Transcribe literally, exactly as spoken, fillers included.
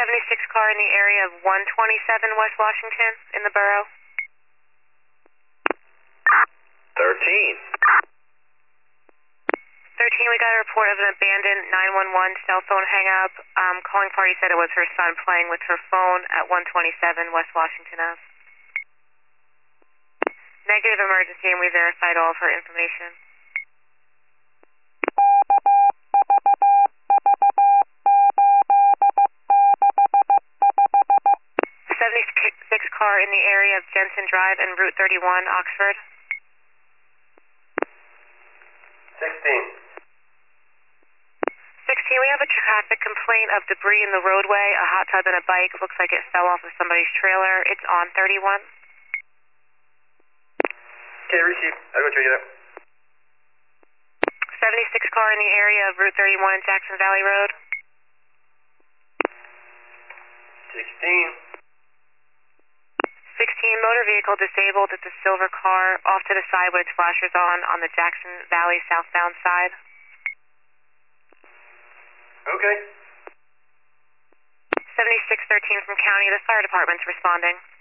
seventy-six car in the area of one twenty-seven West Washington in the borough. thirteen. thirteen, we got a report of an abandoned nine one one cell phone hang-up. Um, calling party said it was her son playing with her phone at one twenty-seven West Washington Avenue. Negative emergency, and we verified all of her information. seventy-six car in the area of Jensen Drive and Route thirty-one, Oxford. sixteen. sixteen, we have a traffic complaint of debris in the roadway. A hot tub and a bike looks like it fell off of somebody's trailer. It's on thirty-one. Okay, receive. I'll go check it out. seventy-six car in the area of Route thirty-one and Jackson Valley Road. sixteen. sixteen, motor vehicle disabled at the silver car off to the side with its flashers on on the Jackson Valley southbound side. Okay. seventy-six thirteen from county, the fire department's responding.